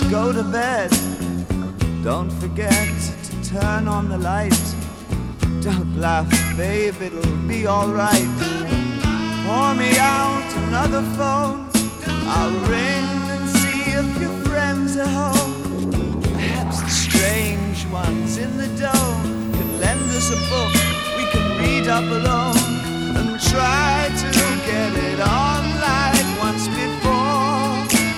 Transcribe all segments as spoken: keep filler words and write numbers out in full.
go to bed. Don't forget to turn on the light. Don't laugh, babe, it'll be alright. Pour me out another phone. I'll ring and see if your friends are home. Perhaps the strange ones in the dome can lend us a book we can read up alone, and try to get it on like once before.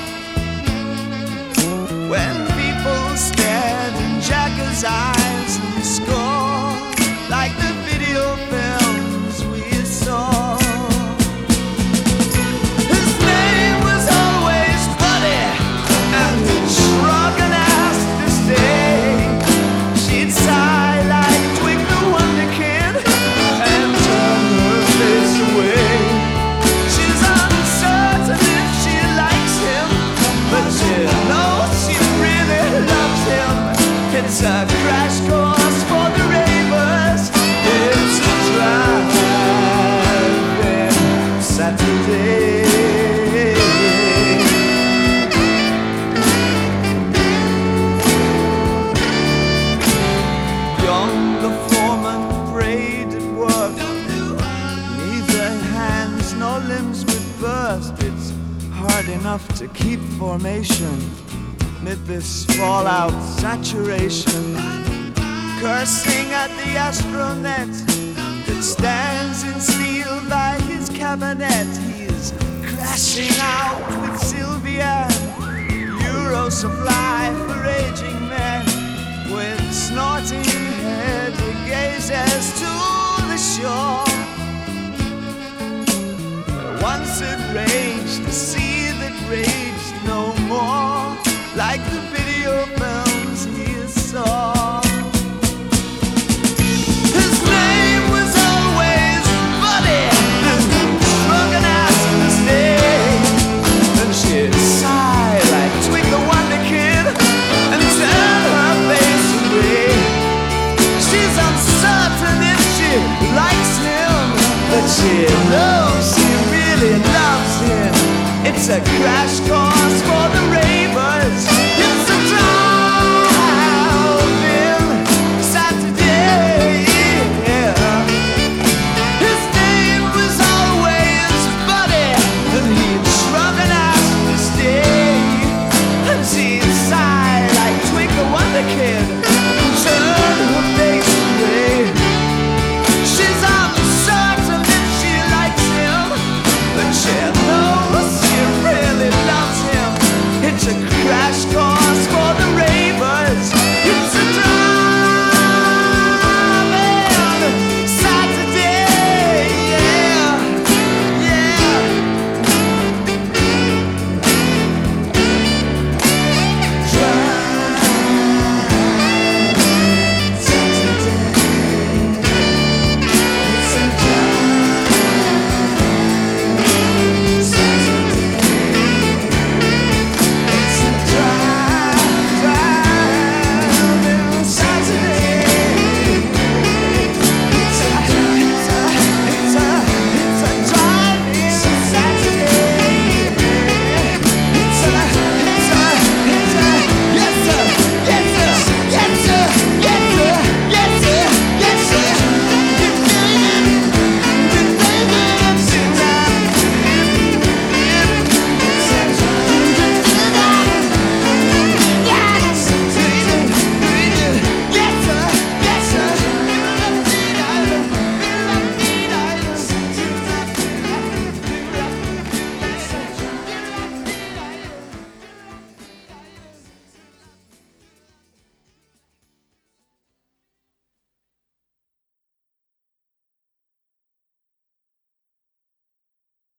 When people stared in Jagger's eyes and scored like the video films we saw. His name was always funny, and he'd shrug and ask to stay. She'd sigh like Twig the Wonder Kid and turn her face away. She's uncertain if she likes him, but she knows she really loves him. It's a crash course for the ravers. It's a drive-in Saturday. Young the foreman prayed at work. Neither hands nor limbs would burst. It's hard enough to keep formation amid this fallout saturation. Cursing at the astronet that stands in steel by his cabinet. He's crashing out with Sylvia, Euro supply for aging men. With snorting head he gazes to the shore. Once it raged, the sea that raged no more, like the video films he saw. His name was always Buddy, shrug and ask to stay. Then she'd sigh like Twig the Wonder Kid and turn her face away. She's uncertain if she likes him, but she knows she really loves him. It's a crash course